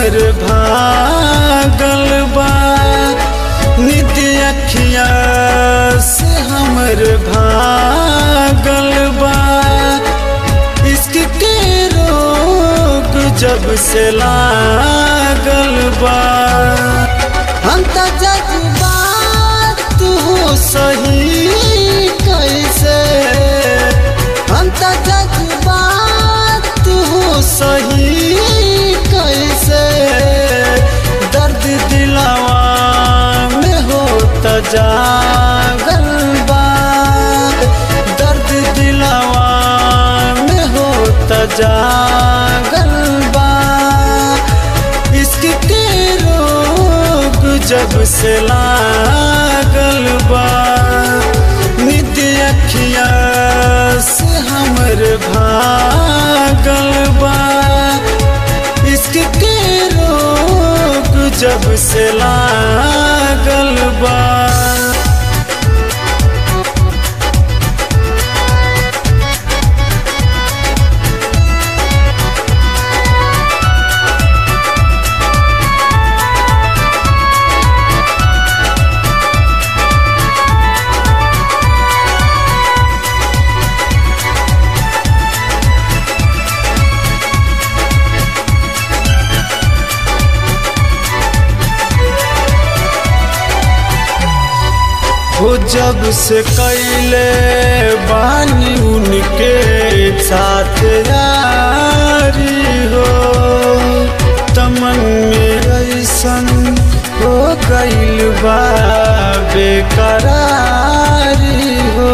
हमर भागल बा, नींद अखिया से हमर भागल बा। इश्क के रोग जब से लागल बा, हम त जज्बात हो सही कैसे, हम त जज्बात हो सही कैसे। दर्द दिलवा में होता जागल बा, दर्द दिलवा में होता जागल बा। इश्क के रोग जब से लागल बा, नींद अखिया से हमर भागल बा। इश्क के रोग जब से लागल बा। वो जब से कैले बानी उनके साथ यारी हो, तमन में ऐसन हो गइल बा बेकरारी हो।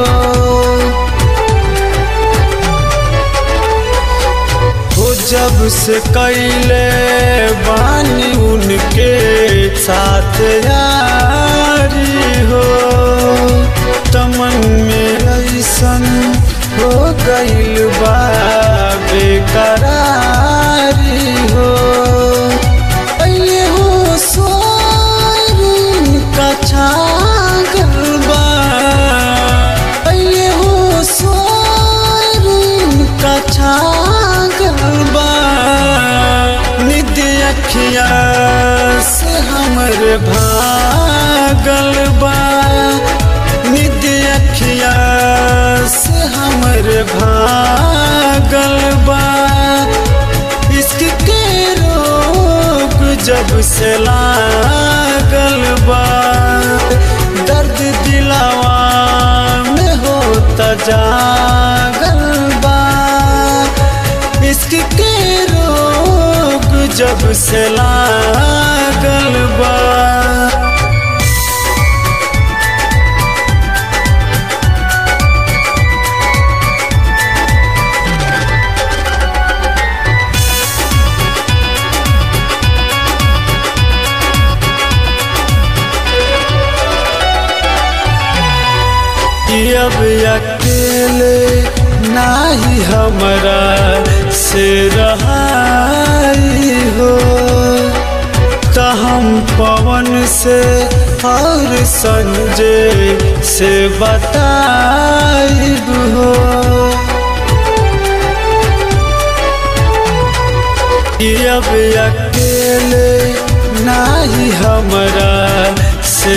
वो जब से कैले बानी उनके साथ यारी हो, तमन में ऐसन हो गइल बा बेकरारी हो। अये हो सोरून का छागल बा, अये हो सोरून का छागल बा। नींद अखिया से हमर भागल बा, नींद अखिया से हमर भागल बा। इश्क के रोग जब से लागल बा, दर्द दिलवा में होता जागल बा। इश्क के रोग जब से लागल बा। अब अकेले नाही हमरा से रहाई हो, त हम पवन से और संजय से बताइब हो। अब अकेले नाही हमरा से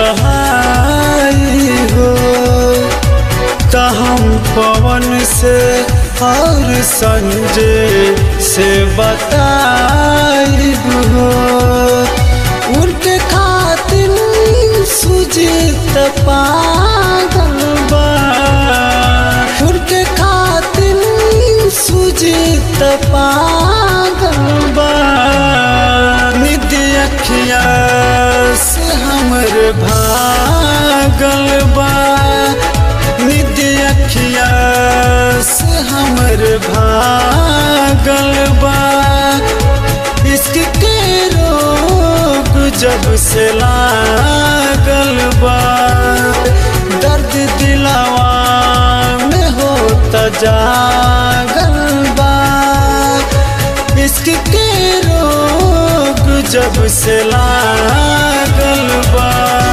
रहाई हो, त हम पवन से और संजय से बताइब हो। उनके खातिर सुजीत पागल बा, उनके खातिर सुजीत पागल बा। नींद अखिया से हमर भागल बा, नींद अखिया से हमर भागल बा। इश्क के रोग जब से लागल बा, दर्द दिलवा में होता जागल बा। इश्क के रोग जब से लागल बा।